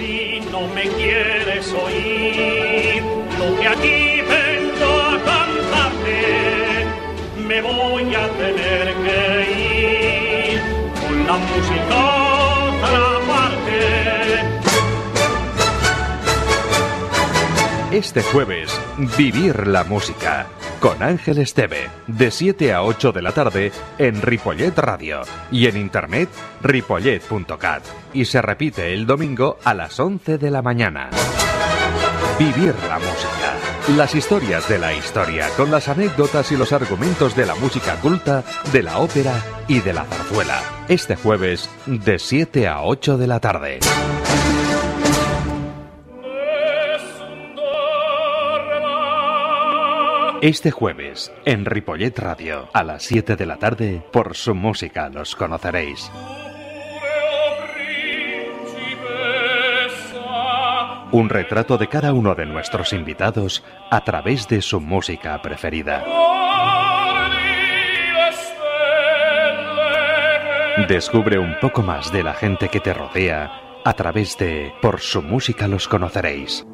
si no me quieres oír lo que aquí vengo a cantarte, me voy a tener que ir con la música a otra parte. Este jueves, Vivir la Música, con Ángel Esteve, de 7 a 8 de la tarde en Ripollet Radio y en internet ripollet.cat. Y se repite el domingo a las 11 de la mañana. Vivir la Música, las historias de la historia, con las anécdotas y los argumentos de la música culta, de la ópera y de la zarzuela. Este jueves, de 7 a 8 de la tarde. Este jueves, en Ripollet Radio, a las 7 de la tarde, por su música los conoceréis. Un retrato de cada uno de nuestros invitados a través de su música preferida. Descubre un poco más de la gente que te rodea a través de Por su música los conoceréis.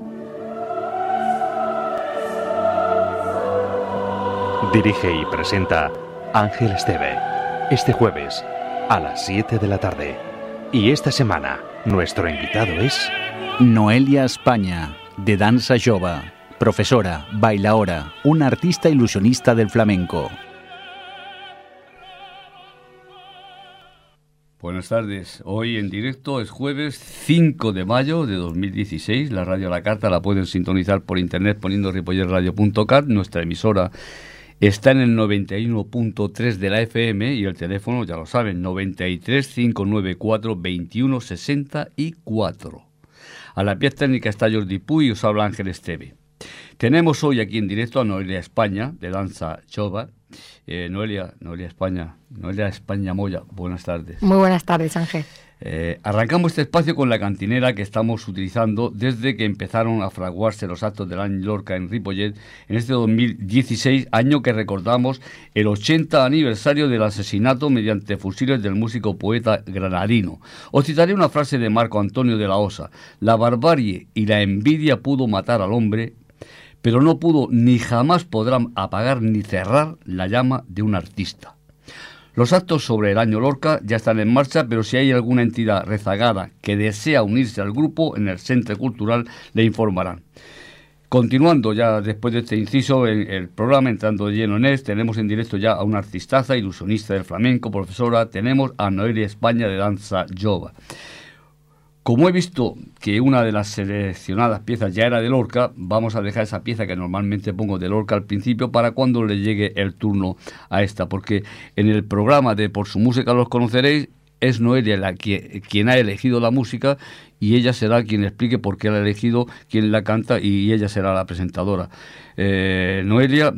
Dirige y presenta Ángel Esteve. Este jueves a las 7 de la tarde. Y esta semana nuestro invitado es Noelia España, de dansa jove, profesora, bailaora, una artista ilusionista del flamenco. Buenas tardes. Hoy en directo es jueves 5 de mayo de 2016. La radio a la carta la pueden sintonizar por internet poniendo ripolletradio.cat. Nuestra emisora está en el 91.3 de la FM y el teléfono, ya lo saben, 93 594 21 64. A la pieza técnica está Jordi Puy y os habla Ángel Esteve. Tenemos hoy aquí en directo a Noelia España, de dansa jove. Noelia España Moya, buenas tardes. Muy buenas tardes, Ángel. Arrancamos este espacio con la cantinera que estamos utilizando desde que empezaron a fraguarse los actos del año Lorca en Ripollet en este 2016, año que recordamos el 80 aniversario del asesinato mediante fusiles del músico poeta granadino. Os citaré una frase de Marco Antonio de la Osa: la barbarie y la envidia pudo matar al hombre, pero no pudo ni jamás podrá apagar ni cerrar la llama de un artista. Los actos sobre el año Lorca ya están en marcha, pero si hay alguna entidad rezagada que desea unirse al grupo, en el Centro Cultural le informarán. Continuando ya después de este inciso en el programa, entrando de lleno en él, tenemos en directo ya a una artistaza, ilusionista del flamenco, profesora. Tenemos a Noelia España, de dansa jove. Como he visto que una de las seleccionadas piezas ya era de Lorca, vamos a dejar esa pieza que normalmente pongo de Lorca al principio para cuando le llegue el turno a esta, porque en el programa de Por su música los conoceréis, es Noelia quien ha elegido la música y ella será quien explique por qué la ha elegido, quién la canta y ella será la presentadora. Noelia,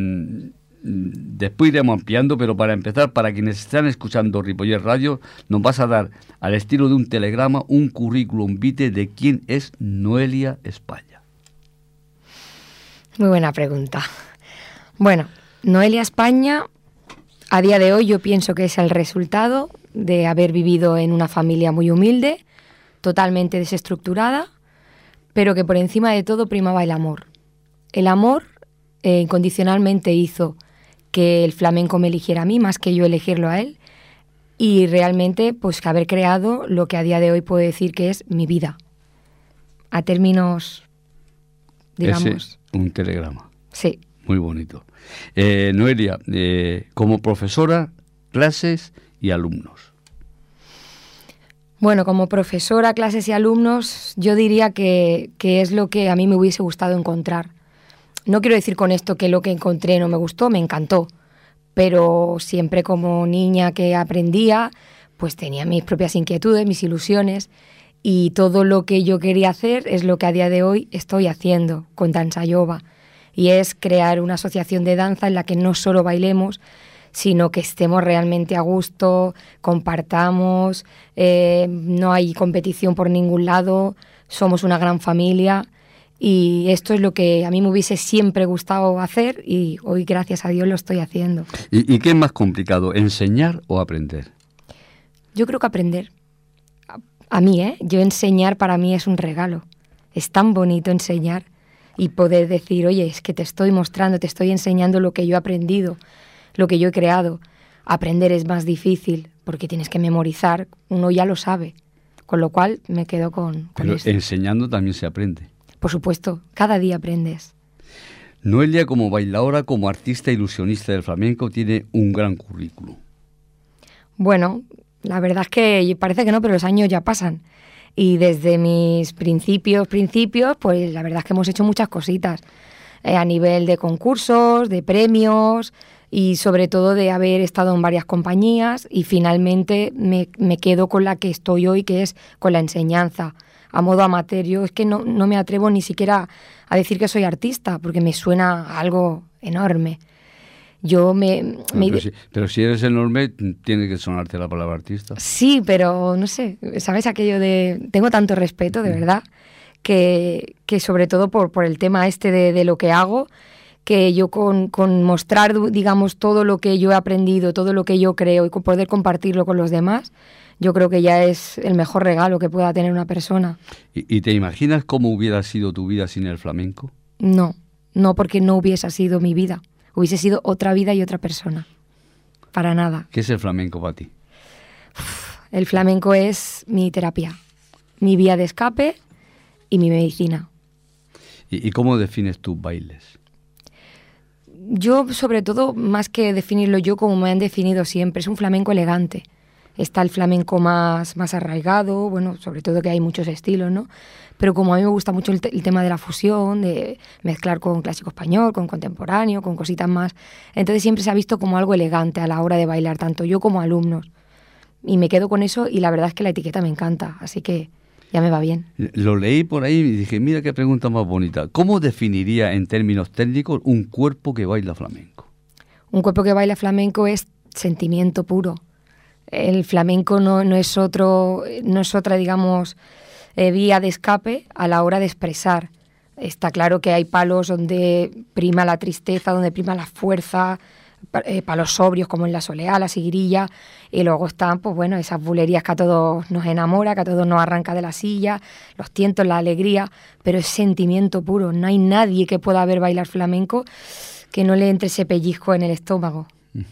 después iremos ampliando, pero para empezar, para quienes están escuchando Ripollet Radio, nos vas a dar, al estilo de un telegrama, un currículum vitae de quién es Noelia España. Muy buena pregunta. Bueno, Noelia España, a día de hoy yo pienso que es el resultado de haber vivido en una familia muy humilde, totalmente desestructurada, pero que por encima de todo primaba el amor. El amor incondicionalmente hizo que el flamenco me eligiera a mí más que yo elegirlo a él, y realmente pues haber creado lo que a día de hoy puedo decir que es mi vida. A términos, digamos... Ese es un telegrama. Sí. Muy bonito. Noelia, como profesora, clases y alumnos. Bueno, como profesora, clases y alumnos, yo diría que es lo que a mí me hubiese gustado encontrar. No quiero decir con esto que lo que encontré no me gustó, me encantó, pero siempre como niña que aprendía, pues tenía mis propias inquietudes, mis ilusiones, y todo lo que yo quería hacer es lo que a día de hoy estoy haciendo con dansa jove, y es crear una asociación de danza en la que no solo bailemos, sino que estemos realmente a gusto, compartamos, no hay competición por ningún lado, somos una gran familia. Y esto es lo que a mí me hubiese siempre gustado hacer y hoy, gracias a Dios, lo estoy haciendo. ¿Y qué es más complicado, enseñar o aprender? Yo creo que aprender. A mí, yo enseñar para mí es un regalo. Es tan bonito enseñar y poder decir, oye, es que te estoy mostrando, te estoy enseñando lo que yo he aprendido, lo que yo he creado. Aprender es más difícil porque tienes que memorizar, uno ya lo sabe. Con lo cual me quedo con Pero esto. enseñando también se aprende. Por supuesto, cada día aprendes. Noelia, como bailaora, como artista ilusionista del flamenco, tiene un gran currículum. Bueno, la verdad es que parece que no, pero los años ya pasan. Y desde mis principios, pues la verdad es que hemos hecho muchas cositas. A nivel de concursos, de premios y sobre todo de haber estado en varias compañías y finalmente me quedo con la que estoy hoy, que es con la enseñanza. A modo amateur, yo es que no me atrevo ni siquiera a decir que soy artista, porque me suena a algo enorme. Pero si eres enorme, tiene que sonarte la palabra artista. Sí, pero no sé, ¿sabes aquello de... Tengo tanto respeto, de verdad, que sobre todo por el tema este de lo que hago, que yo con mostrar, digamos, todo lo que yo he aprendido, todo lo que yo creo y con poder compartirlo con los demás, yo creo que ya es el mejor regalo que pueda tener una persona. ¿Y te imaginas cómo hubiera sido tu vida sin el flamenco? No, porque no hubiese sido mi vida. Hubiese sido otra vida y otra persona. Para nada. ¿Qué es el flamenco para ti? El flamenco es mi terapia, mi vía de escape y mi medicina. ¿Y cómo defines tus bailes? Yo, sobre todo, más que definirlo yo como me han definido siempre, es un flamenco elegante. Está el flamenco más arraigado, bueno, sobre todo que hay muchos estilos, ¿no? Pero como a mí me gusta mucho el tema de la fusión, de mezclar con clásico español, con contemporáneo, con cositas más, entonces siempre se ha visto como algo elegante a la hora de bailar, tanto yo como alumnos. Y me quedo con eso y la verdad es que la etiqueta me encanta, así que ya me va bien. Lo leí por ahí y dije, mira qué pregunta más bonita. ¿Cómo definiría en términos técnicos un cuerpo que baila flamenco? Un cuerpo que baila flamenco es sentimiento puro. El flamenco no es otra, digamos, vía de escape a la hora de expresar. Está claro que hay palos donde prima la tristeza, donde prima la fuerza, palos sobrios como en la soleá, la siguirilla, y luego están, pues bueno, esas bulerías que a todos nos enamora, que a todos nos arranca de la silla, los tientos, la alegría, pero es sentimiento puro. No hay nadie que pueda ver bailar flamenco que no le entre ese pellizco en el estómago.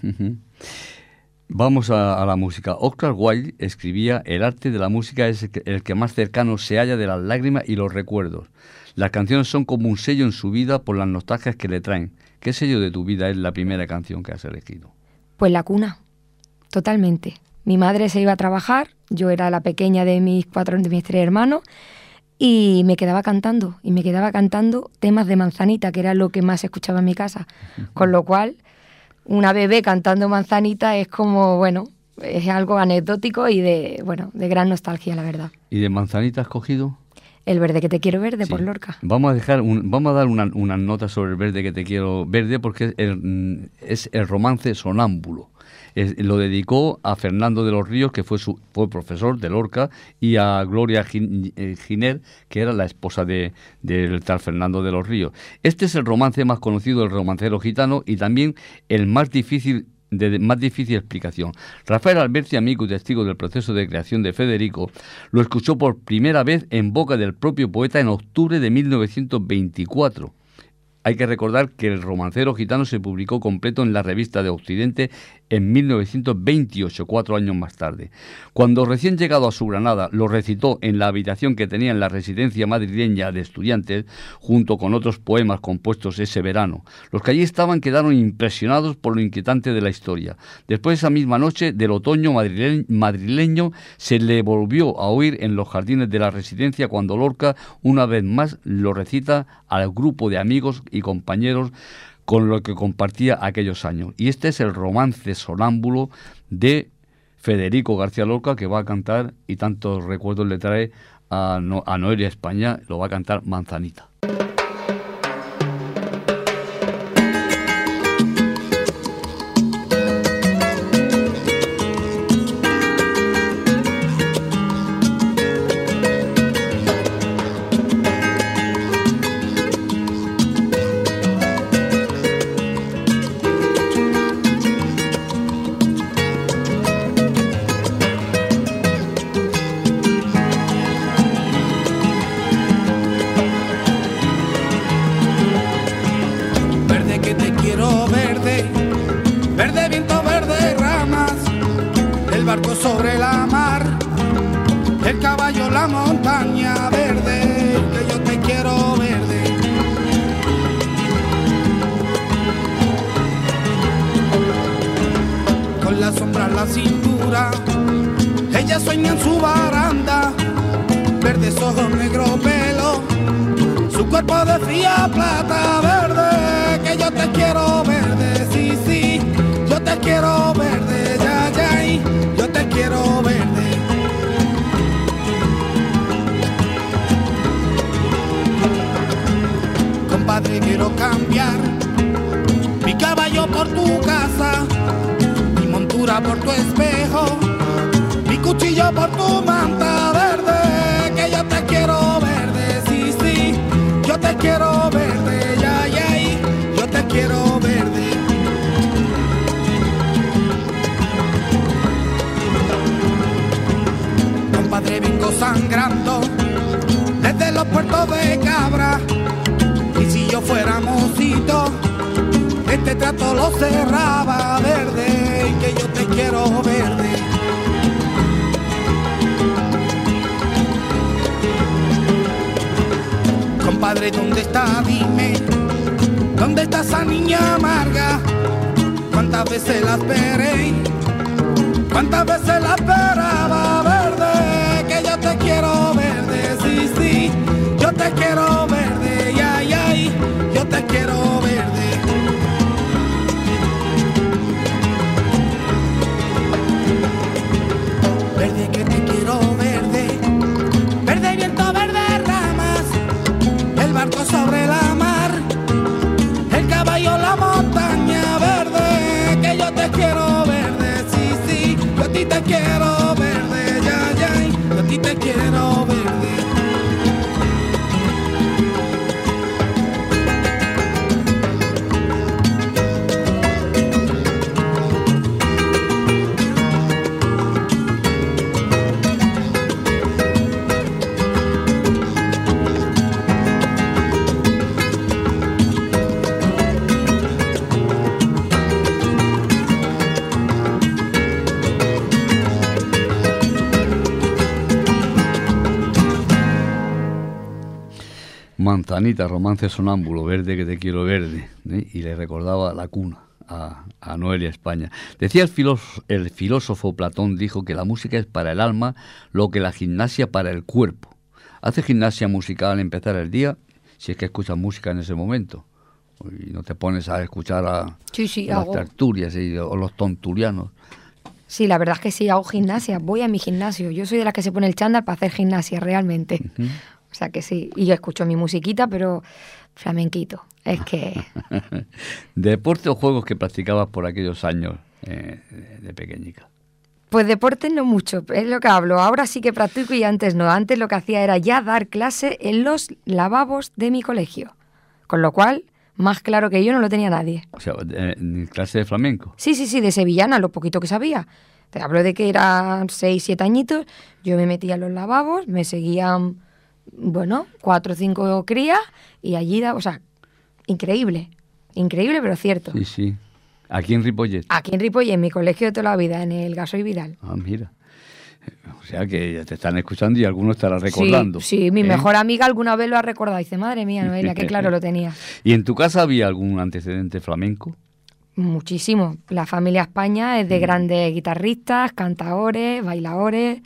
Vamos a la música. Oscar Wilde escribía: el arte de la música es el que más cercano se halla de las lágrimas y los recuerdos. Las canciones son como un sello en su vida por las nostalgias que le traen. ¿Qué sello de tu vida es la primera canción que has elegido? Pues la cuna, totalmente. Mi madre se iba a trabajar, yo era la pequeña de mis 3 hermanos, y me quedaba cantando temas de Manzanita, que era lo que más escuchaba en mi casa. Con lo cual, una bebé cantando Manzanita es como, bueno, es algo anecdótico y de gran nostalgia, la verdad. ¿Y de Manzanita has cogido? El verde que te quiero verde, sí, por Lorca. Vamos a dar unas notas sobre el verde que te quiero verde, porque es el romance sonámbulo. Lo dedicó a Fernando de los Ríos, que fue profesor de Lorca, y a Gloria Giner, que era la esposa del tal Fernando de los Ríos. Este es el romance más conocido del romancero gitano y también el más difícil explicación. Rafael Alberti, amigo y testigo del proceso de creación de Federico, lo escuchó por primera vez en boca del propio poeta en octubre de 1924. Hay que recordar que el romancero gitano se publicó completo en la Revista de Occidente en 1928, 4 años más tarde. Cuando recién llegado a su Granada, lo recitó en la habitación que tenía en la residencia madrileña de estudiantes, junto con otros poemas compuestos ese verano. Los que allí estaban quedaron impresionados por lo inquietante de la historia. Después, esa misma noche del otoño madrileño, se le volvió a oír en los jardines de la residencia cuando Lorca, una vez más, lo recita al grupo de amigos y compañeros con lo que compartía aquellos años. Y este es el romance sonámbulo de Federico García Lorca, que va a cantar, y tantos recuerdos le trae a Noelia España, lo va a cantar Manzanita. montaña verde, que yo te quiero verde. Con la sombra en la cintura, ella sueña en su baranda, verdes ojos, negro pelo, su cuerpo de fría plata verde, que yo te quiero verde, sí, sí, yo te quiero verde, ya, ya, y yo te quiero verde. Compadre, quiero cambiar mi caballo por tu casa, mi montura por tu espejo, mi cuchillo por tu manta verde, que yo te quiero verde, sí, sí, yo te quiero verde, ya, ya, y yo te quiero verde. Compadre, vengo sangrando desde los puertos de Cabra, y si yo fuera mocito, este trato lo cerraba verde, que yo te quiero verde. Compadre, ¿dónde está? Dime, ¿dónde está esa niña amarga? ¿Cuántas veces la esperé? ¿Cuántas veces la esperaba verde? Que yo te quiero verde, sí, sí, yo te quiero verde, ya, ya, y yo te quiero verde. Verde, que te quiero verde, verde viento, verde ramas, el barco sobre la mar, el caballo, la montaña verde, que yo te quiero verde, sí, sí, yo a ti te quiero verde, ya, ya, yo a ti te quiero verde. Manzanita, romance sonámbulo, verde que te quiero verde, ¿eh? Y le recordaba la cuna a Noelia España. Decía el filósofo Platón, dijo que la música es para el alma lo que la gimnasia para el cuerpo. ¿Hace gimnasia musical al empezar el día? Si es que escuchas música en ese momento y no te pones a escuchar a las tertulias o los tontulianos. Sí, la verdad es que sí, hago gimnasia, voy a mi gimnasio. Yo soy de las que se pone el chándal para hacer gimnasia, realmente. Uh-huh. O sea que sí, y yo escucho mi musiquita, pero flamenquito, es que... ¿Deporte o juegos que practicabas por aquellos años de pequeñica? Pues deporte no mucho, es lo que hablo. Ahora sí que practico y antes no. Antes lo que hacía era ya dar clase en los lavabos de mi colegio. Con lo cual, más claro que yo no lo tenía nadie. O sea, ¿clase de flamenco? Sí, de sevillana, lo poquito que sabía. Te hablo de que eran 6, 7 añitos, yo me metía en los lavabos, me seguían... 4 o 5 crías y allí, o sea, increíble, pero cierto. Sí, sí. ¿Aquí en Ripollet? Aquí en Ripollet, en mi colegio de toda la vida, en el Gasoy Vidal. Ah, mira. O sea que ya te están escuchando y algunos estarán recordando. Sí, mi mejor amiga alguna vez lo ha recordado. Dice, madre mía, Noelia, qué claro lo tenía. ¿Y en tu casa había algún antecedente flamenco? Muchísimo. La familia España es de grandes guitarristas, cantadores, bailadores...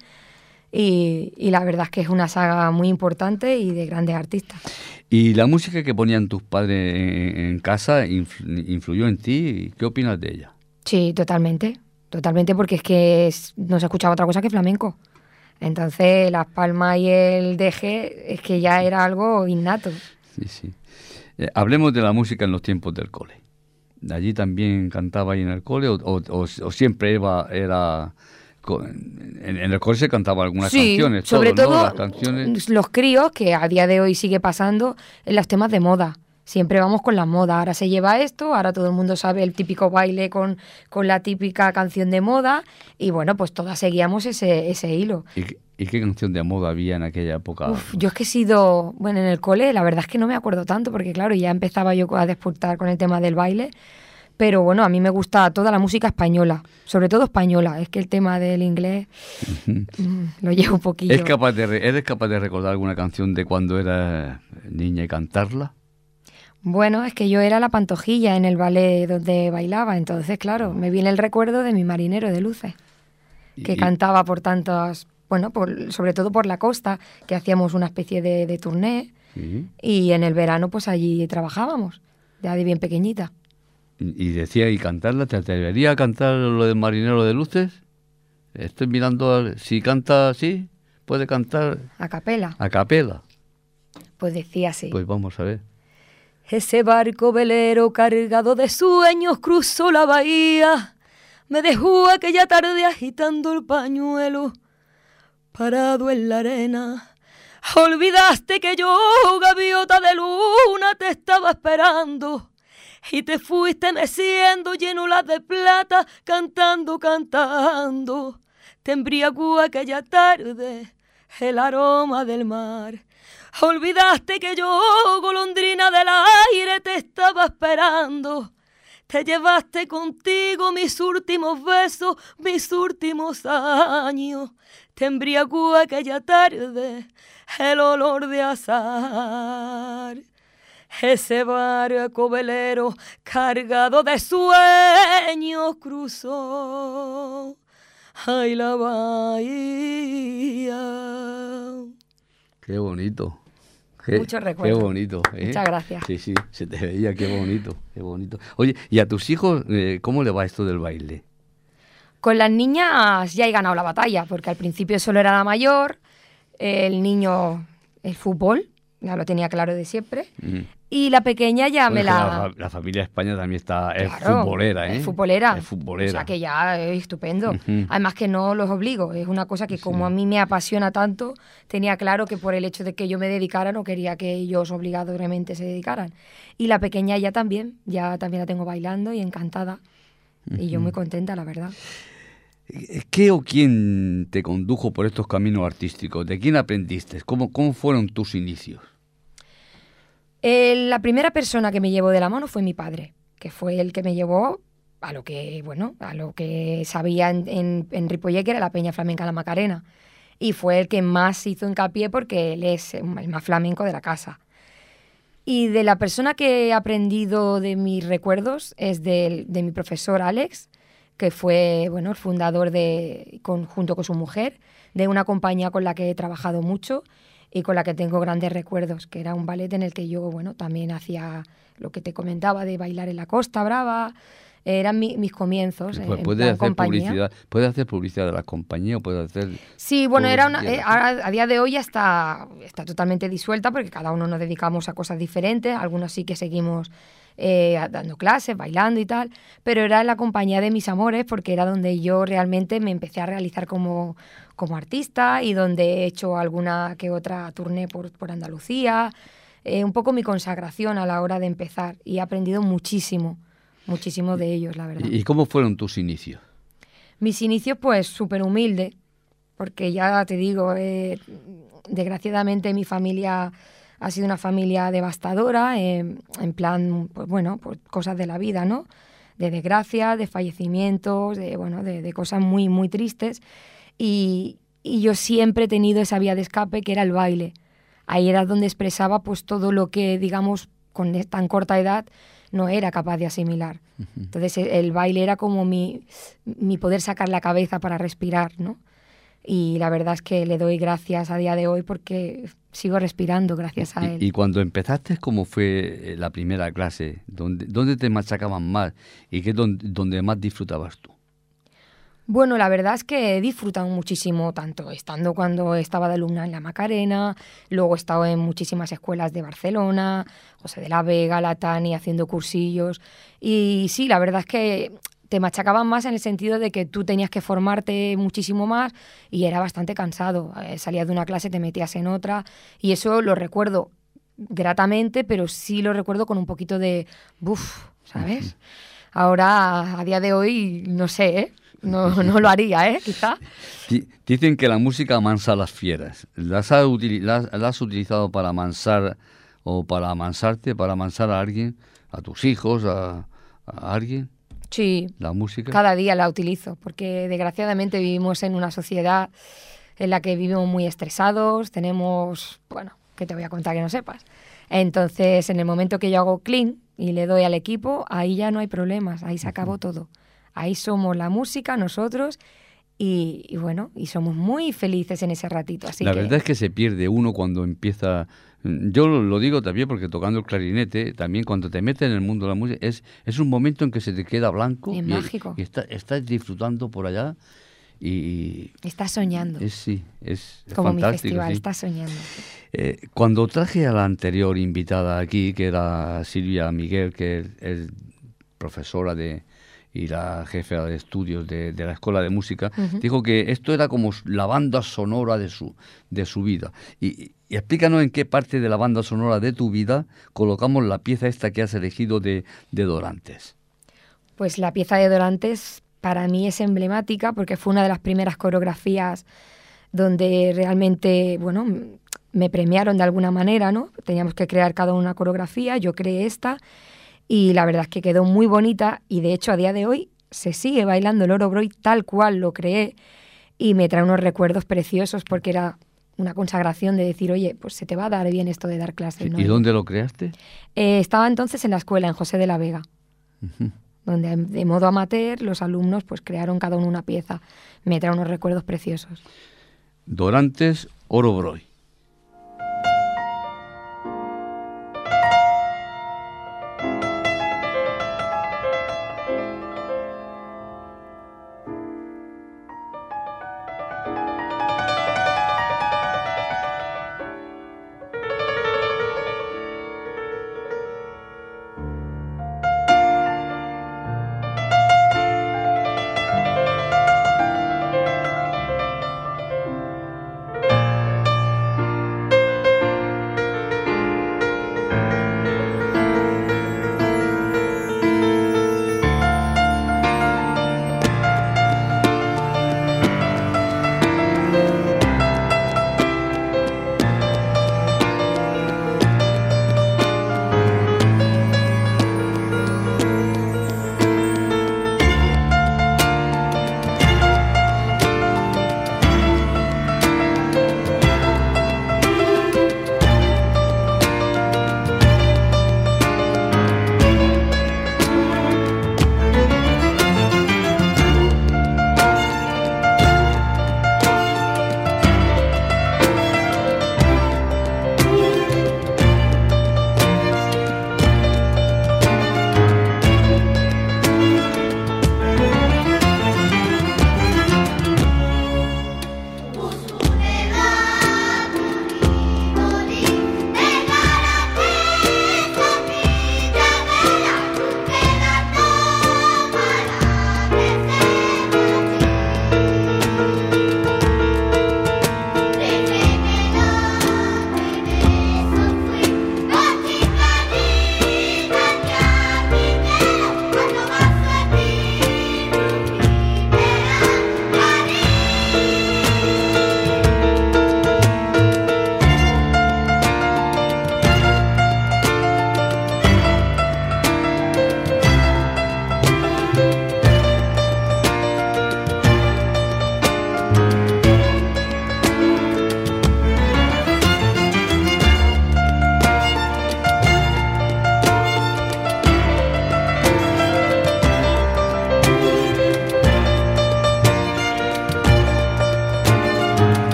Y la verdad es que es una saga muy importante y de grandes artistas. ¿Y la música que ponían tus padres en casa influyó en ti? ¿Qué opinas de ella? Sí, totalmente, porque es que no se escuchaba otra cosa que flamenco. Entonces las palmas y el deje es que ya era algo innato. Sí. Hablemos de la música en los tiempos del cole. ¿Allí también cantaba ahí en el cole o siempre era... En el cole se cantaban algunas canciones, sobre todo ¿no? Las canciones... los críos, que a día de hoy sigue pasando en los temas de moda. Siempre vamos con la moda. Ahora se lleva esto, ahora todo el mundo sabe el típico baile con la típica canción de moda y bueno, pues todas seguíamos ese hilo. ¿Y qué canción de moda había en aquella época? Yo es que he sido... en el cole la verdad es que no me acuerdo tanto porque claro, ya empezaba yo a disfrutar con el tema del baile. Pero bueno, a mí me gusta toda la música española, sobre todo española. Es que el tema del inglés lo llevo un poquillo. ¿Eres capaz de recordar alguna canción de cuando eras niña y cantarla? Bueno, es que yo era la Pantojilla en el ballet donde bailaba, entonces, claro, me viene el recuerdo de mi marinero de luces, que cantaba por tantas, bueno, sobre todo por la costa, que hacíamos una especie de turné, y en el verano pues allí trabajábamos, ya de bien pequeñita. Y decía, ¿y cantarla? ¿Te atreverías a cantar lo del marinero de luces? Estoy mirando, si canta así, puede cantar... A capela. A capela. Pues decía así. Pues vamos a ver. Ese barco velero cargado de sueños cruzó la bahía, me dejó aquella tarde agitando el pañuelo, parado en la arena. Olvidaste que yo, gaviota de luna, te estaba esperando, y te fuiste meciendo lleno las de plata, cantando, cantando. Te embriagó aquella tarde el aroma del mar. Olvidaste que yo, golondrina del aire, te estaba esperando. Te llevaste contigo mis últimos besos, mis últimos años. Te embriagó aquella tarde el olor de azahar. Ese barco velero cargado de sueños cruzó, ay, la bahía. Qué bonito. Muchos recuerdos. Qué bonito. Muchas gracias. Sí, sí, se te veía, qué bonito, qué bonito. Oye, ¿y a tus hijos cómo le va esto del baile? Con las niñas ya he ganado la batalla, porque al principio solo era la mayor, el niño el fútbol, ya lo tenía claro de siempre, y la pequeña ya me la... La familia de España también es claro, futbolera, ¿eh? Es futbolera. Es futbolera. O sea que ya es estupendo. Además que no los obligo, es una cosa que como a mí me apasiona tanto, tenía claro que por el hecho de que yo me dedicara no quería que ellos obligatoriamente se dedicaran. Y la pequeña ya también la tengo bailando y encantada. Y yo muy contenta, la verdad. ¿Qué o quién te condujo por estos caminos artísticos? ¿De quién aprendiste? ¿Cómo fueron tus inicios? La primera persona que me llevó de la mano fue mi padre, que fue el que me llevó a lo que sabía en Ripollet, que era la Peña Flamenca La Macarena. Y fue el que más hizo hincapié porque él es el más flamenco de la casa. Y de la persona que he aprendido de mis recuerdos es de mi profesor Alex, que fue el fundador junto con su mujer, de una compañía con la que he trabajado mucho y con la que tengo grandes recuerdos, que era un ballet en el que yo también hacía lo que te comentaba de bailar en la Costa Brava. Eran mis comienzos. ¿Puedes hacer publicidad de la compañía o puedes hacer...? Sí, era a día de hoy ya está totalmente disuelta porque cada uno nos dedicamos a cosas diferentes, algunos sí que seguimos dando clases, bailando y tal, pero era en la compañía de mis amores porque era donde yo realmente me empecé a realizar como artista y donde he hecho alguna que otra turné por Andalucía, un poco mi consagración a la hora de empezar, y he aprendido muchísimo de ellos, la verdad. ¿Y cómo fueron tus inicios? Mis inicios, pues, súper humilde, porque ya te digo, desgraciadamente mi familia ha sido una familia devastadora, en plan, pues cosas de la vida, ¿no? De desgracia, de fallecimientos, de cosas muy, muy tristes. Y yo siempre he tenido esa vía de escape que era el baile. Ahí era donde expresaba pues todo lo que, digamos, con tan corta edad no era capaz de asimilar. Entonces el baile era como mi poder sacar la cabeza para respirar, ¿no? Y la verdad es que le doy gracias a día de hoy porque sigo respirando gracias a él. ¿Y cuando empezaste, cómo fue la primera clase? ¿Dónde te machacaban más? ¿Y qué es donde más disfrutabas tú? Bueno, la verdad es que he disfrutado muchísimo, tanto estando cuando estaba de alumna en La Macarena, luego he estado en muchísimas escuelas de Barcelona, José de la Vega, La Tani, haciendo cursillos. Y sí, la verdad es que te machacaban más en el sentido de que tú tenías que formarte muchísimo más y era bastante cansado. Salías de una clase, te metías en otra y eso lo recuerdo gratamente, pero sí lo recuerdo con un poquito de buf, ¿sabes? Ahora, a día de hoy, no sé, ¿eh? No lo haría, quizá. Dicen que la música amansa a las fieras. ¿La has utilizado para amansar o para amansarte, para amansar a alguien, a tus hijos, a a alguien? Sí, ¿La música? cada día la utilizo, porque desgraciadamente vivimos en una sociedad en la que vivimos muy estresados, tenemos, bueno, ¿qué te voy a contar que no sepas? Entonces, en el momento que yo hago clean y le doy al equipo, ahí ya no hay problemas, ahí se acabó todo. Ahí somos la música, nosotros, y bueno, y somos muy felices en ese ratito. Así La que verdad es que se pierde uno cuando empieza. Yo lo digo también porque tocando el clarinete, también cuando te metes en el mundo de la música, es un momento en que se te queda blanco. Es mágico. Y estás disfrutando por allá y estás soñando. es Como fantástico. mi festival, Sí. estás soñando. Cuando traje a la anterior invitada aquí, que era Silvia Miguel, que es profesora y la jefa de estudios de la Escuela de Música, dijo que esto era como la banda sonora de su vida. Y explícanos en qué parte de la banda sonora de tu vida colocamos la pieza esta que has elegido de Dorantes. Pues la pieza de Dorantes para mí es emblemática porque fue una de las primeras coreografías donde realmente, bueno, me premiaron de alguna manera, ¿no? Teníamos que crear cada una coreografía, yo creé esta y la verdad es que quedó muy bonita y de hecho a día de hoy se sigue bailando el Orobroy tal cual lo creé y me trae unos recuerdos preciosos porque era una consagración de decir, oye, pues se te va a dar bien esto de dar clases, ¿no? ¿Y dónde lo creaste? Estaba entonces en la escuela, en José de la Vega, donde de modo amateur los alumnos pues crearon cada uno una pieza. Me trae unos recuerdos preciosos. Dorantes, Orobroy.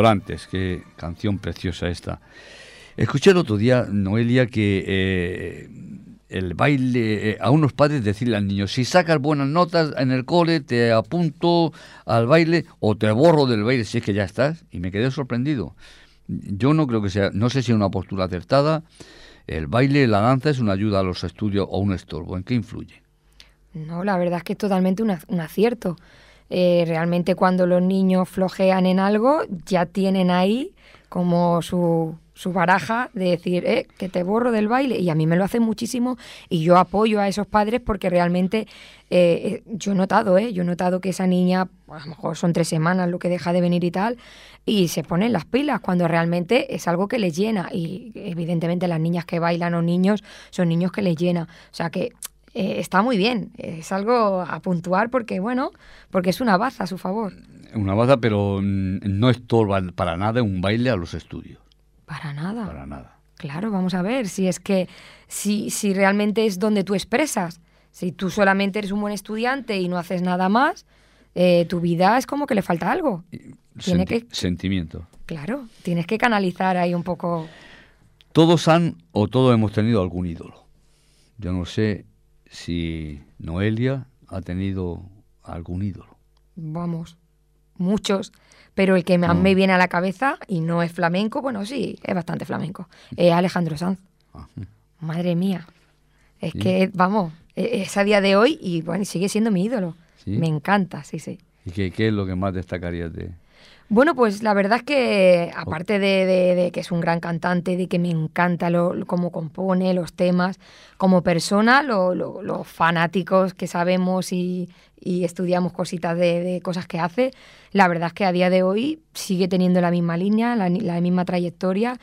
Desodorantes, qué canción preciosa esta. Escuché el otro día, Noelia, que el baile, a unos padres decirle al niño, si sacas buenas notas en el cole, te apunto al baile o te borro del baile si es que ya estás. Y me quedé sorprendido. Yo no creo que sea, no sé si es una postura acertada. ¿El baile, la danza es una ayuda a los estudios o un estorbo? ¿En qué influye? No, la verdad es que es totalmente un acierto. Realmente cuando los niños flojean en algo, ya tienen ahí como su baraja de decir, que te borro del baile. Y a mí me lo hacen muchísimo y yo apoyo a esos padres porque realmente yo he notado que esa niña, a lo mejor son 3 semanas lo que deja de venir y tal, y se ponen las pilas cuando realmente es algo que les llena. Y evidentemente las niñas que bailan o niños son niños que les llena. O sea que está muy bien, es algo a puntuar porque, bueno, porque es una baza a su favor. Una baza, pero no estorba para nada un baile a los estudios. Para nada. Para nada. Claro, vamos a ver, si es que si realmente es donde tú expresas, si tú solamente eres un buen estudiante y no haces nada más, tu vida es como que le falta algo. Sentimiento. Claro, tienes que canalizar ahí un poco. Todos han o todos hemos tenido algún ídolo. Yo no sé si Noelia ha tenido algún ídolo. Vamos, muchos, pero el que más me viene a la cabeza, y no es flamenco, bueno, sí, es bastante flamenco, es Alejandro Sanz. Ajá. Madre mía, es que, vamos, es a día de hoy y bueno, sigue siendo mi ídolo. ¿Sí? Me encanta, sí. ¿Y qué es lo que más destacarías de...? Bueno, pues la verdad es que, aparte de que es un gran cantante, de que me encanta cómo compone los temas, como persona, los fanáticos que sabemos y estudiamos cositas de cosas que hace, la verdad es que a día de hoy sigue teniendo la misma línea, la misma trayectoria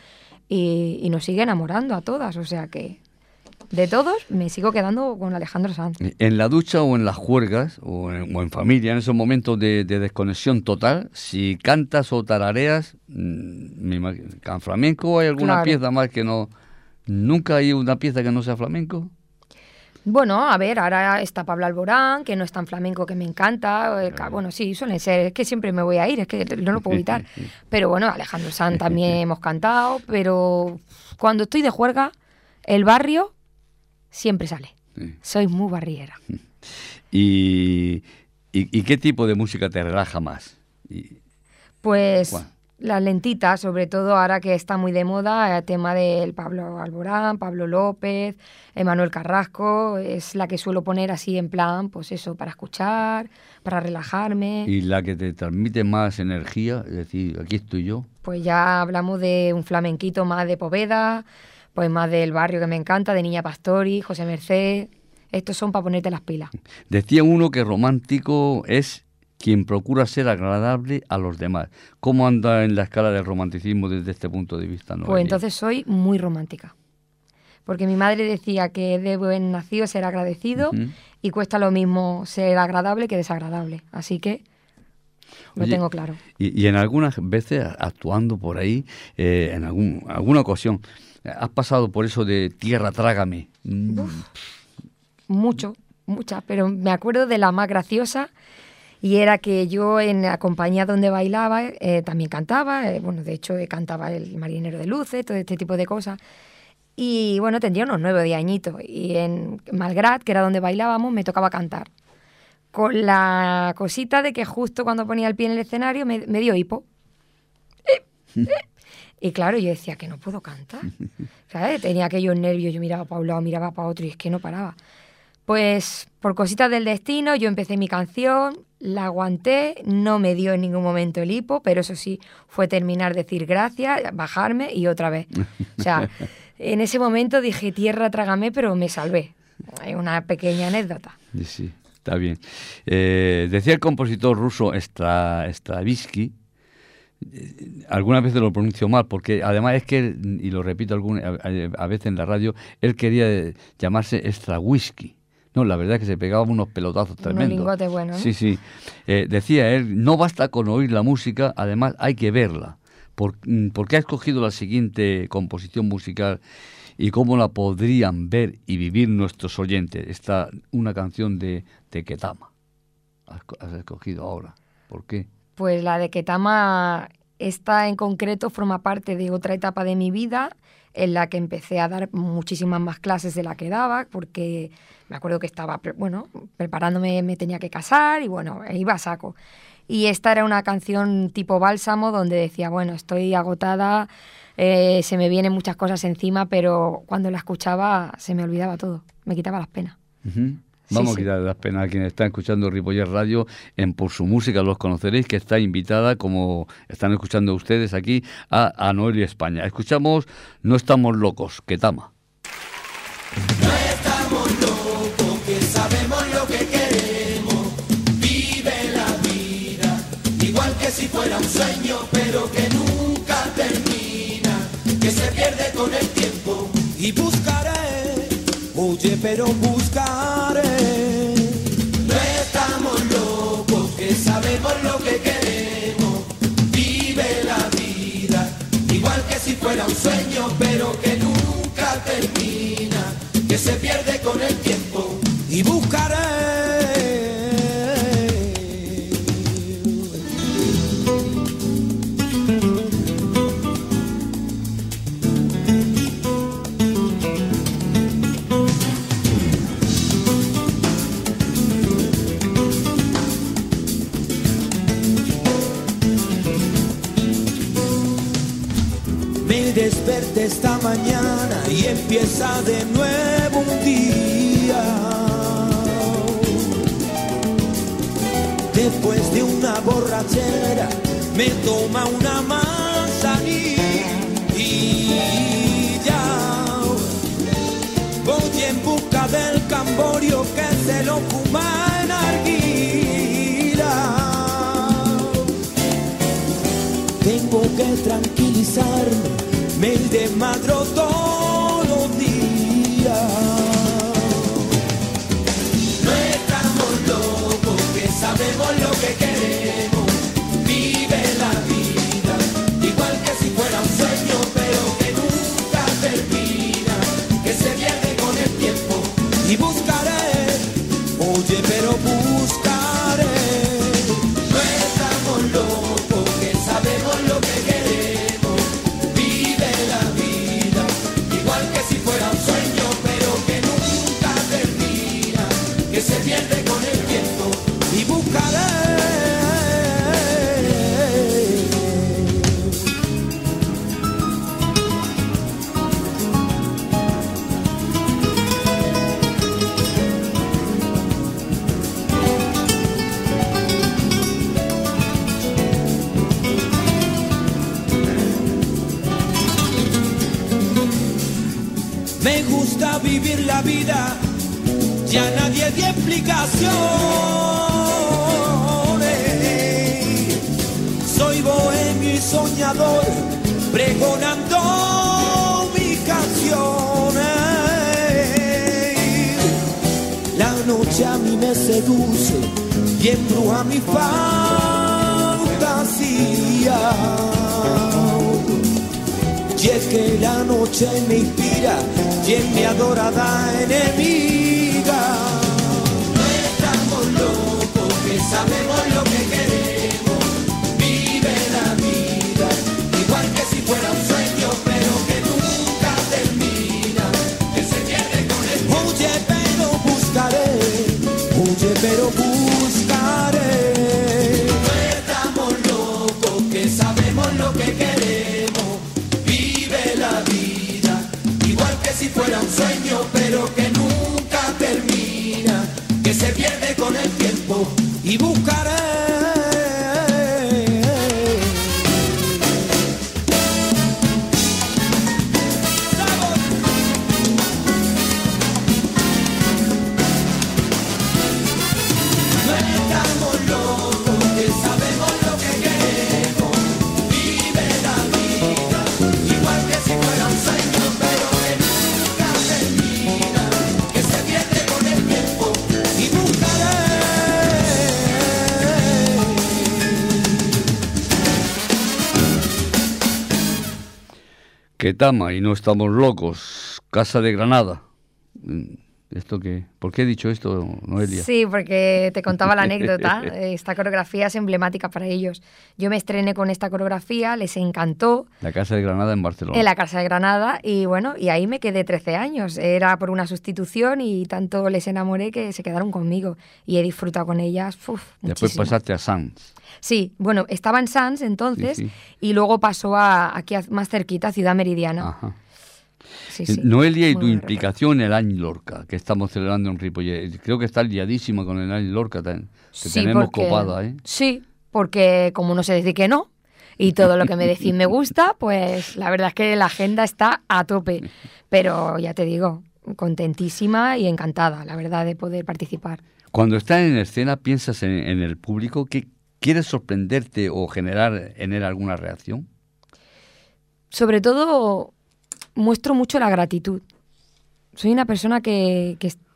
y nos sigue enamorando a todas, o sea que... De todos, me sigo quedando con Alejandro Sanz. En la ducha o en las juergas, o en familia, en esos momentos de desconexión total, si cantas o tarareas, ¿en flamenco hay alguna pieza más que no...? ¿Nunca hay una pieza que no sea flamenco? Bueno, a ver, ahora está Pablo Alborán, que no es tan flamenco, que me encanta. Bueno, sí, suelen ser, es que siempre me voy a ir, es que no lo puedo evitar. Pero bueno, Alejandro Sanz también hemos cantado, pero cuando estoy de juerga, el barrio... siempre sale. Sí. Soy muy barriera. ¿Y qué tipo de música te relaja más? Pues las lentitas, sobre todo ahora que está muy de moda, el tema del Pablo Alborán, Pablo López, Manuel Carrasco, es la que suelo poner así en plan, pues eso, para escuchar, para relajarme. ¿Y la que te transmite más energía? Es decir, aquí estoy yo. Pues ya hablamos de un flamenquito más de Poveda, pues más del barrio que me encanta, de Niña Pastori, José Merced. Estos son para ponerte las pilas. Decía uno que romántico es quien procura ser agradable a los demás. ¿Cómo anda en la escala del romanticismo desde este punto de vista? Pues entonces soy muy romántica. Porque mi madre decía que de buen nacido ser agradecido y cuesta lo mismo ser agradable que desagradable. Así que lo tengo claro. Y en algunas veces, actuando por ahí, en alguna ocasión... ¿Has pasado por eso de tierra, trágame? Muchas, pero me acuerdo de la más graciosa y era que yo en la compañía donde bailaba también cantaba, de hecho cantaba El Marinero de Luces, todo este tipo de cosas. Y bueno, tendría unos 9 o 10 añitos y en Malgrat, que era donde bailábamos, me tocaba cantar. Con la cosita de que justo cuando ponía el pie en el escenario me dio hipo. Y claro, yo decía que no puedo cantar, ¿sabes? Tenía aquellos nervios, yo miraba para un lado, miraba para otro y es que no paraba. Pues por cositas del destino yo empecé mi canción, la aguanté, no me dio en ningún momento el hipo, pero eso sí, fue terminar, decir gracias, bajarme y otra vez. O sea, en ese momento dije tierra, trágame, pero me salvé. Hay una pequeña anécdota. Sí, está bien. Decía el compositor ruso Stravinsky, algunas veces lo pronuncio mal, porque además es que él, y lo repito a veces en la radio, él quería llamarse Strawinsky. No, la verdad es que se pegaba unos pelotazos tremendos. Un lingote bueno, ¿no? Sí. Decía él, no basta con oír la música, además hay que verla. ¿Por qué ha escogido la siguiente composición musical y cómo la podrían ver y vivir nuestros oyentes? Una canción de Ketama. Has escogido ahora. ¿Por qué? Pues la de Ketama esta en concreto forma parte de otra etapa de mi vida en la que empecé a dar muchísimas más clases de la que daba, porque me acuerdo que estaba, preparándome, me tenía que casar y bueno, iba a saco. Y esta era una canción tipo bálsamo donde decía, bueno, estoy agotada, se me vienen muchas cosas encima, pero cuando la escuchaba se me olvidaba todo, me quitaba las penas. Uh-huh. Vamos a quitarle las penas a quienes están escuchando Ripollet Radio. Por su música los conoceréis, que está invitada, como están escuchando ustedes aquí, a Noelia España. Escuchamos No estamos locos, Ketama. No estamos locos, que sabemos lo que queremos. Vive la vida, igual que si fuera un sueño, pero que nunca termina, que se pierde con el tiempo. Y buscaré, oye, pero buscaré. No estamos locos, que sabemos lo que queremos. Vive la vida, igual que si fuera un sueño, pero que nunca termina, que se pierde con el tiempo. Y buscaré. Me desperté esta mañana y empieza de nuevo un día. Después de una borrachera me toma una manzanilla. Voy en busca del camborio que se lo fuma en arguila. Tengo que tranquilizarme, me desmadro todos los días. No estamos locos, que sabemos lo que queremos. Vive la vida, igual que si fuera un sueño, pero que nunca termina, que se pierde con el tiempo. Y buscaré, oye, pero buscaré. No estamos locos, que sabemos lo que queremos. Vive la vida, igual que si fuera un sueño, pero que nunca termina, que se pierde con el tiempo. Y buscaré. Me gusta vivir la vida, ya nadie dio explicaciones. Soy bohemio y soñador, pregonando mis canciones. La noche a mí me seduce y embruja mi fantasía. Y es que la noche me inspira y es mi adorada enemiga. No estamos locos, que sabemos lo que queremos. Vive la vida, igual que si fuera un sueño, pero que nunca termina, que se pierde con el tiempo. Oye, pero buscaré, oye, pero buscaré. No estamos locos, que sabemos lo que queremos. Vive la vida, igual que si fuera un sueño, pero que nunca termina, que se pierde con el tiempo. Y buscaré. No estamos locos, que sabemos lo que queremos. Vive la vida, igual que si fuera un sueño, pero que nunca termina, que se pierde con el tiempo. Y buscaré. Ketama y No estamos locos, Casa de Granada. ¿Esto qué? ¿Por qué he dicho esto, Noelia? Sí, porque te contaba la anécdota. Esta coreografía es emblemática para ellos. Yo me estrené con esta coreografía, les encantó. La Casa de Granada en Barcelona. En la Casa de Granada, y bueno, y ahí me quedé 13 años. Era por una sustitución y tanto les enamoré que se quedaron conmigo. Y he disfrutado con ellas, Después muchísimo. pasaste a Sants. Sí, bueno, estaba en Sants entonces, Sí. y luego pasó aquí más cerquita, a Ciudad Meridiana. Ajá. Sí, sí. Noelia, y Muy tu buen implicación en el Año Lorca, que estamos celebrando en Ripollet. Creo que estás liadísima con el Año Lorca, que Sí, tenemos porque- copada, ¿eh? Sí, porque como no sé decir que no, y todo lo que me decís me gusta, pues la verdad es que la agenda está a tope. Pero ya te digo, contentísima y encantada, la verdad, de poder participar. Cuando estás en escena, ¿piensas en el público? ¿Que quieres sorprenderte o generar en él alguna reacción? Sobre todo, muestro mucho la gratitud. Soy una persona que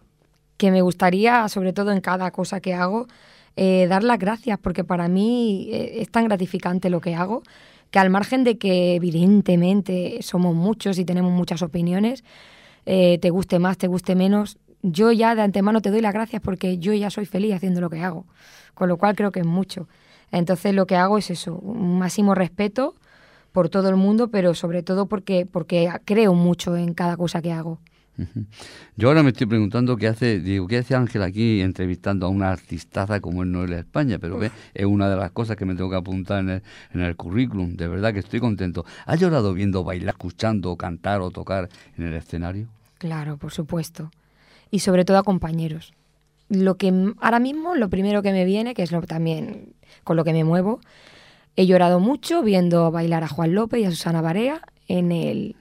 me gustaría, sobre todo en cada cosa que hago, dar las gracias, porque para mí es tan gratificante lo que hago, que al margen de que evidentemente somos muchos y tenemos muchas opiniones, te guste más, te guste menos, yo ya de antemano te doy las gracias porque yo ya soy feliz haciendo lo que hago, con lo cual creo que es mucho. Entonces lo que hago es eso, un máximo respeto por todo el mundo, pero sobre todo porque creo mucho en cada cosa que hago. Ujú. Yo ahora me estoy preguntando qué hace Ángel aquí entrevistando a una artistaza como es Noelia España, pero ve, es una de las cosas que me tengo que apuntar en el currículum. De verdad que estoy contento. ¿Has llorado viendo bailar, escuchando, cantar o tocar en el escenario? Claro, por supuesto. Y sobre todo a compañeros. Lo que ahora mismo, lo primero que me viene, que es también con lo que me muevo, he llorado mucho viendo bailar a Juan López y a Susana Barea en el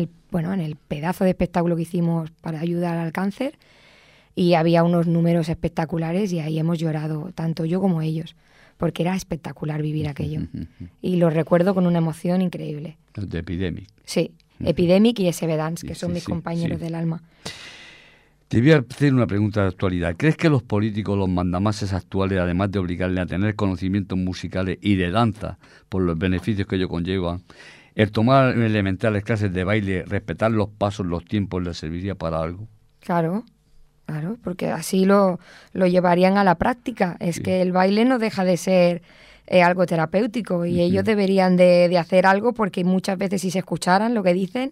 pedazo de espectáculo que hicimos para ayudar al cáncer, y había unos números espectaculares y ahí hemos llorado, tanto yo como ellos, porque era espectacular vivir aquello. Y lo recuerdo con una emoción increíble. Los de Epidemic. Sí, Epidemic y SB Dance, que Sí, son sí, mis sí, compañeros sí. del alma. Te voy a hacer una pregunta de actualidad. ¿Crees que los políticos, los mandamases actuales, además de obligarle a tener conocimientos musicales y de danza por los beneficios que ello conllevan, el tomar elementales clases de baile, respetar los pasos, los tiempos, les serviría para algo? Claro, porque así lo llevarían a la práctica. Es Sí. que el baile no deja de ser algo terapéutico y ellos deberían de hacer algo, porque muchas veces si se escucharan lo que dicen,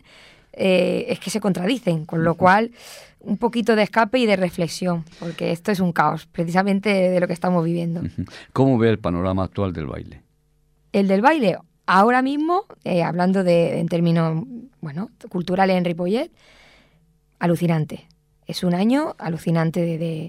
es que se contradicen, con lo cual un poquito de escape y de reflexión, porque esto es un caos, precisamente de lo que estamos viviendo. ¿Cómo ve el panorama actual del baile? El del baile, ahora mismo, hablando en términos culturales en Ripollet, alucinante. Es un año alucinante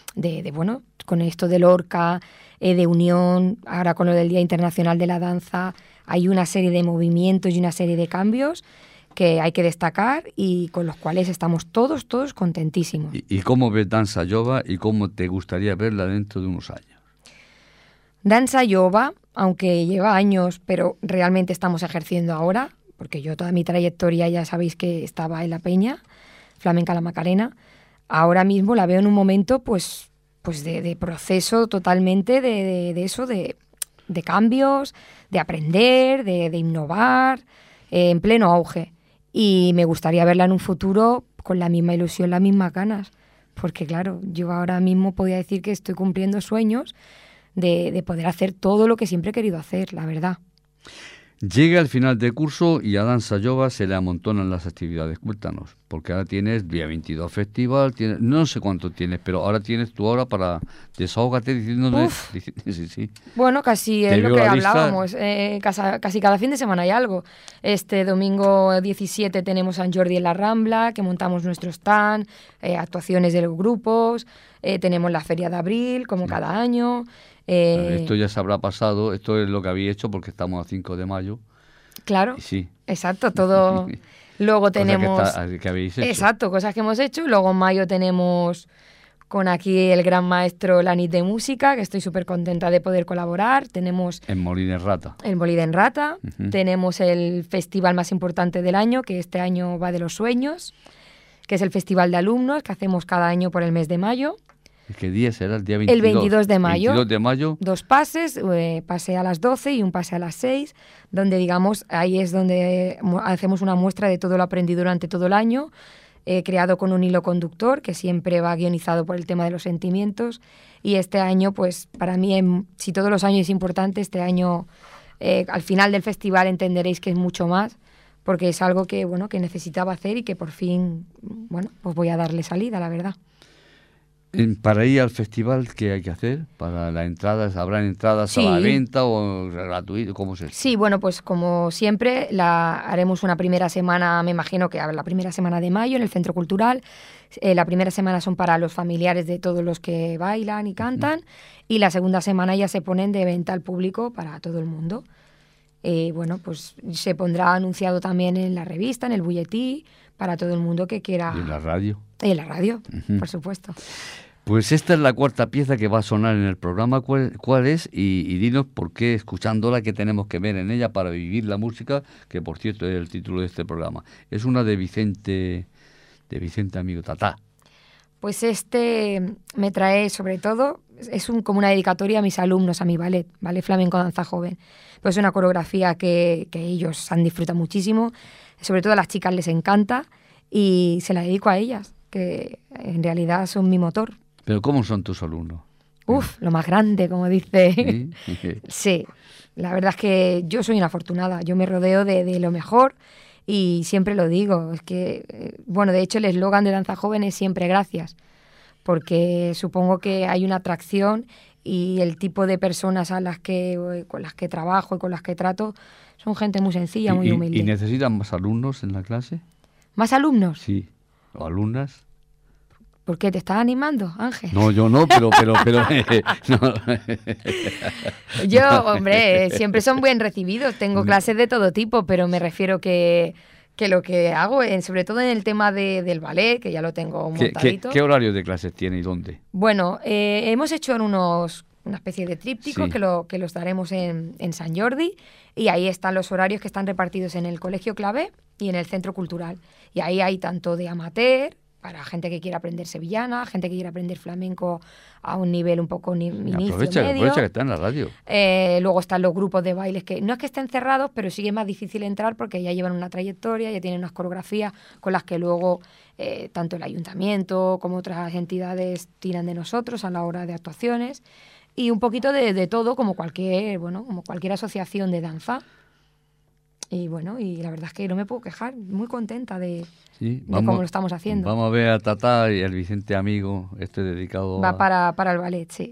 con esto de Lorca, de unión, ahora con lo del Día Internacional de la Danza, hay una serie de movimientos y una serie de cambios que hay que destacar y con los cuales estamos todos contentísimos. ¿Y cómo ves Danza Yoba y cómo te gustaría verla dentro de unos años? Danza Yoba, aunque lleva años, pero realmente estamos ejerciendo ahora, porque yo toda mi trayectoria ya sabéis que estaba en la Peña, Flamenca La Macarena, ahora mismo la veo en un momento pues de proceso totalmente de eso, de cambios, de aprender, de innovar, en pleno auge. Y me gustaría verla en un futuro con la misma ilusión, las mismas ganas, porque claro, yo ahora mismo podría decir que estoy cumpliendo sueños de poder hacer todo lo que siempre he querido hacer, la verdad. Llega el final de curso y a Danza Yoba se le amontonan las actividades. Cuéntanos, porque ahora tienes día 22 festival, no sé cuánto tienes, pero ahora tienes tu hora para desahógate diciéndome... Sí. Bueno, casi Te es lo veo que la lista. hablábamos, casi cada fin de semana hay algo. Este domingo 17 tenemos San Jordi en la Rambla, que montamos nuestro stand, actuaciones de los grupos, tenemos la Feria de Abril, como cada año... Esto ya se habrá pasado, esto es lo que habéis hecho porque estamos a 5 de mayo. Claro, Y sí. exacto, todo. Luego Cosa tenemos... que habéis hecho. Exacto, cosas que hemos hecho. Luego en mayo tenemos con aquí el gran maestro Lanit de Música, que estoy súper contenta de poder colaborar. Tenemos En Molines Rata. el Molida en Rata, Ujú. tenemos el festival más importante del año, que este año va de los sueños, que es el festival de alumnos que hacemos cada año por el mes de mayo. ¿Qué día será? El día 22. El 22 de mayo. 22 de mayo. 2 pases, pase a las 12 y un pase a las 6, donde digamos, ahí es donde hacemos una muestra de todo lo aprendido durante todo el año, creado con un hilo conductor que siempre va guionizado por el tema de los sentimientos. Y este año, pues para mí, si todos los años es importante, este año al final del festival entenderéis que es mucho más, porque es algo que, bueno, que necesitaba hacer y que por fin, bueno, pues voy a darle salida, la verdad. Para ir al festival, ¿qué hay que hacer? ¿Para las entradas? ¿Habrán entradas a la venta o gratuito? ¿Cómo es esto? Sí, bueno, pues como siempre, haremos una primera semana, me imagino que la primera semana de mayo en el Centro Cultural. La primera semana son para los familiares de todos los que bailan y cantan, y la segunda semana ya se ponen de venta al público para todo el mundo. Bueno, pues se pondrá anunciado también en la revista, en el bulletí, para todo el mundo que quiera. ¿Y en la radio? Y en la radio, por supuesto. Pues esta es la cuarta pieza que va a sonar en el programa. ¿Cuál es? Y dinos por qué, escuchándola, que tenemos que ver en ella para vivir la música, que por cierto es el título de este programa. Es una de Vicente Amigo Tatá. Pues me trae sobre todo, como una dedicatoria a mis alumnos, a mi ballet flamenco danza joven. Pues es una coreografía que ellos han disfrutado muchísimo, sobre todo a las chicas les encanta y se la dedico a ellas, que en realidad son mi motor. ¿Pero cómo son tus alumnos? Lo más grande, como dice. ¿Sí? Sí, la verdad es que yo soy una afortunada, yo me rodeo de lo mejor. Y siempre lo digo, es que, bueno, de hecho el eslogan de Danza Joven es siempre gracias, porque supongo que hay una atracción y el tipo de personas con las que trabajo y con las que trato son gente muy sencilla, muy humilde. ¿Y necesitan más alumnos en la clase? ¿Más alumnos? Sí, o alumnas. ¿Por qué? ¿Te estás animando, Ángel? No, yo no, pero no. Yo, hombre, siempre son bien recibidos. Tengo clases de todo tipo, pero me refiero que lo que hago, sobre todo en el tema del ballet, que ya lo tengo montadito. ¿Qué horario de clases tiene y dónde? Bueno, hemos hecho una especie de tríptico, sí, que los daremos en Sant Jordi, y ahí están los horarios que están repartidos en el Colegio Clavé y en el Centro Cultural. Y ahí hay tanto de amateur, para gente que quiera aprender sevillana, gente que quiera aprender flamenco a un nivel un poco inicio, medio. Aprovecha que está en la radio. Luego están los grupos de bailes que no es que estén cerrados, pero sí es más difícil entrar porque ya llevan una trayectoria, ya tienen unas coreografías con las que luego tanto el ayuntamiento como otras entidades tiran de nosotros a la hora de actuaciones, y un poquito de todo, como cualquier asociación de danza. Y bueno, y la verdad es que no me puedo quejar, muy contenta de cómo lo estamos haciendo. Vamos a ver a Tatá y al Vicente Amigo, dedicado Va para el ballet, sí.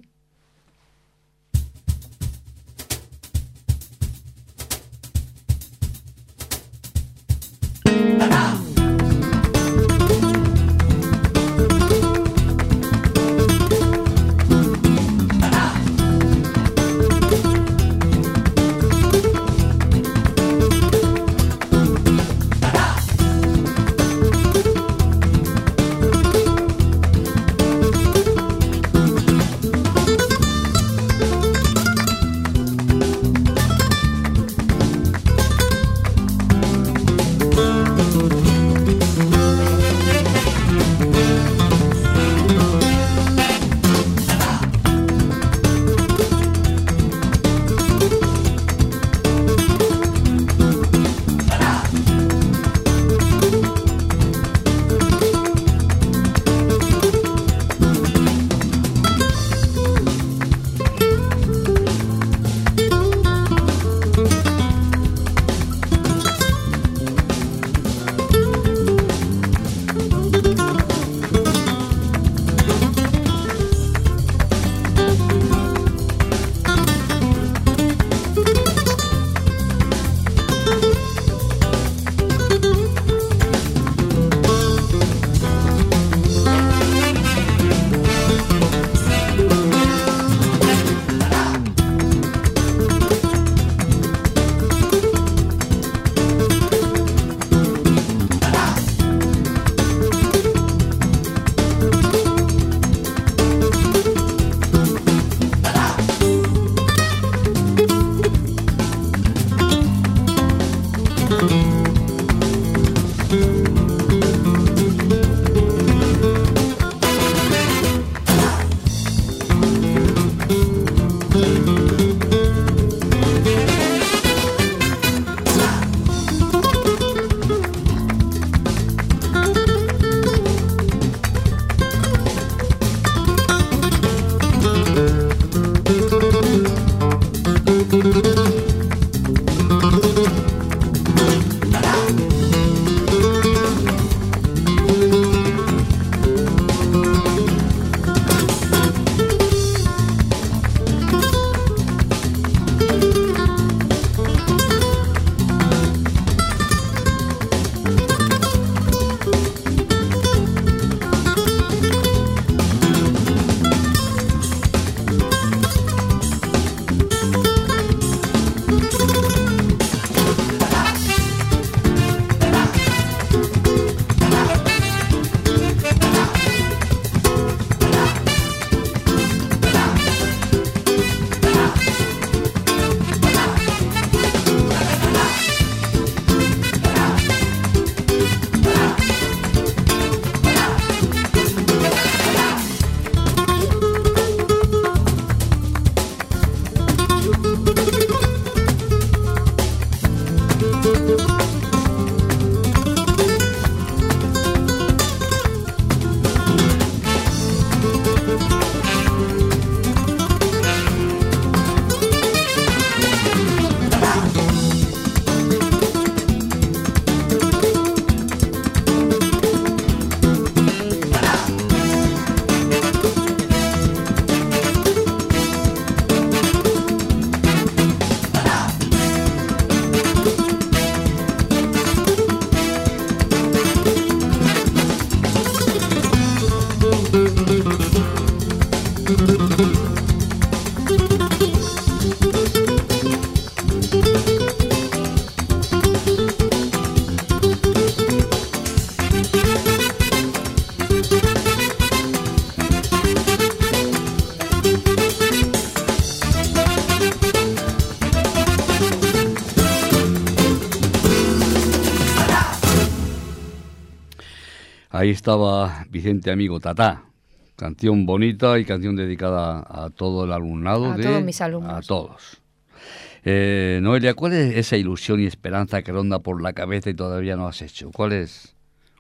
Ahí estaba Vicente Amigo, Tatá. Canción bonita y canción dedicada a todo el alumnado. A todos mis alumnos. A todos. Noelia, ¿cuál es esa ilusión y esperanza que ronda por la cabeza y todavía no has hecho? ¿Cuál es?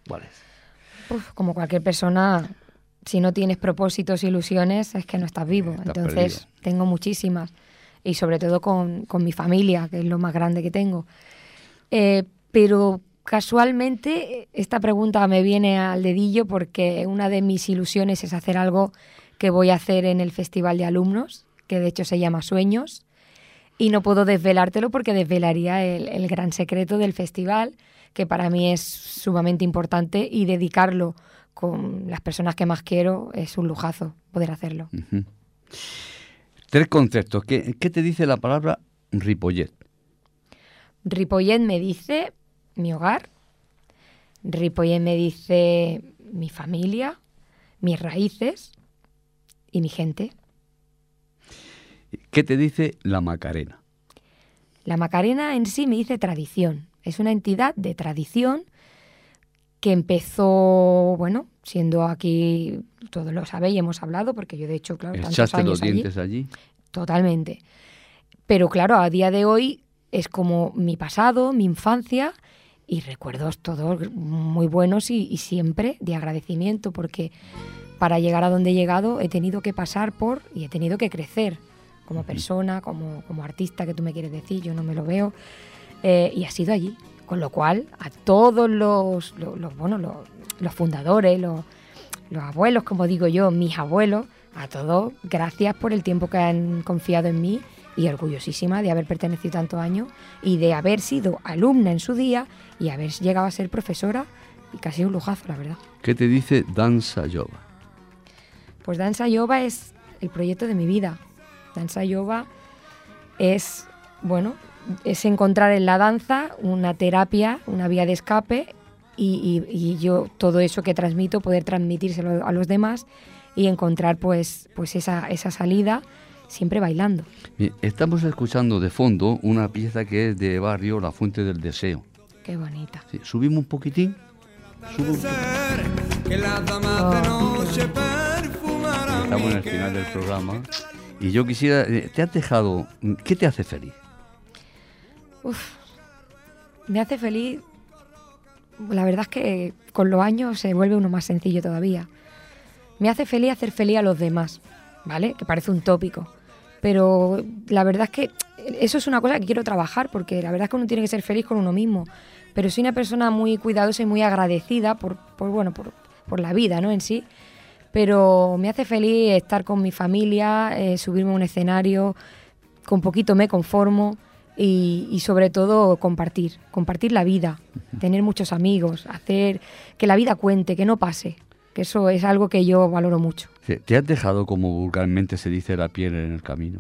Como cualquier persona, si no tienes propósitos e ilusiones, es que no estás vivo. Estás Entonces, perdido. tengo muchísimas. Y sobre todo con mi familia, que es lo más grande que tengo. Pero casualmente esta pregunta me viene al dedillo porque una de mis ilusiones es hacer algo que voy a hacer en el Festival de Alumnos, que de hecho se llama Sueños. Y no puedo desvelártelo porque desvelaría el gran secreto del festival, que para mí es sumamente importante, y dedicarlo con las personas que más quiero es un lujazo poder hacerlo. Uh-huh. 3 conceptos. ¿Qué te dice la palabra Ripollet? Ripollet me dice mi hogar, Ripollet me dice mi familia, mis raíces y mi gente. ¿Qué te dice la Macarena? La Macarena en sí me dice tradición. Es una entidad de tradición que empezó, bueno, siendo aquí, todos lo sabéis, hemos hablado, porque yo de hecho, claro, tantos ¿Echaste años los dientes allí? Totalmente. Pero claro, a día de hoy es como mi pasado, mi infancia y recuerdos todos muy buenos y siempre de agradecimiento, porque para llegar a donde he llegado he tenido que pasar por y he tenido que crecer como persona, como artista, que tú me quieres decir, yo no me lo veo, y ha sido allí. Con lo cual, a todos los fundadores, los abuelos, como digo yo, mis abuelos, a todos, gracias por el tiempo que han confiado en mí y orgullosísima de haber pertenecido tantos años y de haber sido alumna en su día y haber llegado a ser profesora, y casi un lujazo, la verdad. ¿Qué te dice Dansa Yoba? Pues Dansa Yoba es el proyecto de mi vida. Dansa Yoba es, bueno, es encontrar en la danza una terapia, una vía de escape y yo todo eso que transmito, poder transmitírselo a los demás y encontrar pues esa salida siempre bailando. Bien, estamos escuchando de fondo una pieza que es de Barrio, La Fuente del Deseo. Qué bonita. Sí, subimos un poquitín. Que las damas de noche perfumarán. Estamos en el final del programa. Y yo quisiera, ¿te has dejado, qué te hace feliz? Me hace feliz. La verdad es que con los años se vuelve uno más sencillo todavía. Me hace feliz hacer feliz a los demás, ¿vale? Que parece un tópico. Pero la verdad es que eso es una cosa que quiero trabajar, porque la verdad es que uno tiene que ser feliz con uno mismo. Pero soy una persona muy cuidadosa y muy agradecida por la vida, ¿no? En sí. Pero me hace feliz estar con mi familia, subirme a un escenario, con poquito me conformo y sobre todo compartir la vida, tener muchos amigos, hacer que la vida cuente, que no pase, que eso es algo que yo valoro mucho. ¿Te has dejado, como vulgarmente se dice, la piel en el camino?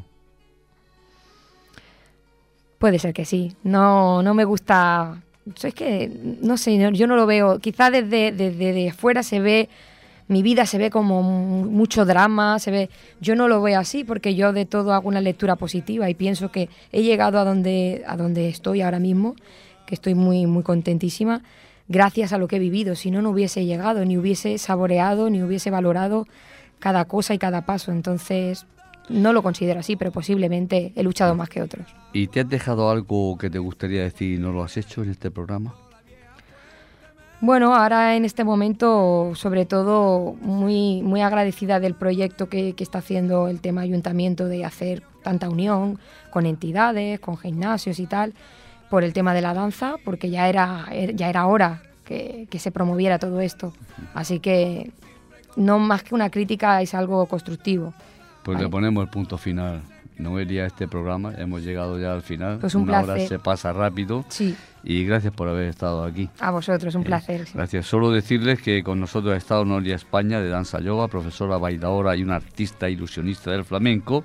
Puede ser que sí, no me gusta, es que no sé, yo no lo veo, quizá desde afuera se ve. Mi vida se ve como mucho drama, yo no lo veo así porque yo de todo hago una lectura positiva y pienso que he llegado a donde estoy ahora mismo, que estoy muy, muy contentísima, gracias a lo que he vivido. Si no, no hubiese llegado, ni hubiese saboreado, ni hubiese valorado cada cosa y cada paso. Entonces, no lo considero así, pero posiblemente he luchado más que otros. ¿Y te has dejado algo que te gustaría decir y no lo has hecho en este programa? Bueno, ahora en este momento, sobre todo, muy, muy agradecida del proyecto que está haciendo el tema ayuntamiento de hacer tanta unión con entidades, con gimnasios y tal, por el tema de la danza, porque ya era hora que se promoviera todo esto. Así que, no más que una crítica, es algo constructivo. Pues ¿vale? Le ponemos el punto final, Noelia, a este programa. Hemos llegado ya al final. Pues un Una placer. hora se pasa rápido. Sí. Y gracias por haber estado aquí. A vosotros, un placer. Sí. Gracias. Solo decirles que con nosotros ha estado Noelia España, de Dansa Yoba, profesora bailadora y una artista ilusionista del flamenco.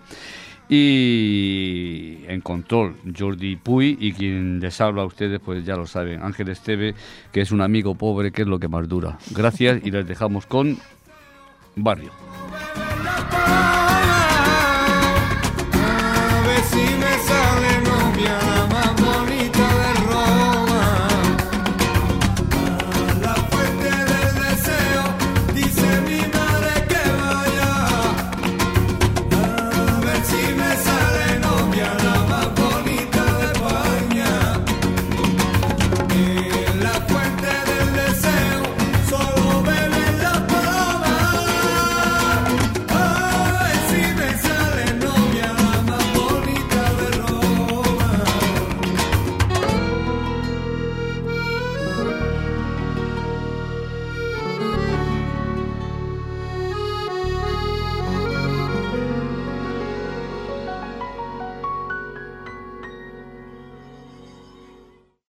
Y en control, Jordi Puy, y quien les habla a ustedes, pues ya lo saben, Ángel Esteve, que es un amigo pobre, que es lo que más dura. Gracias y les dejamos con Barrio.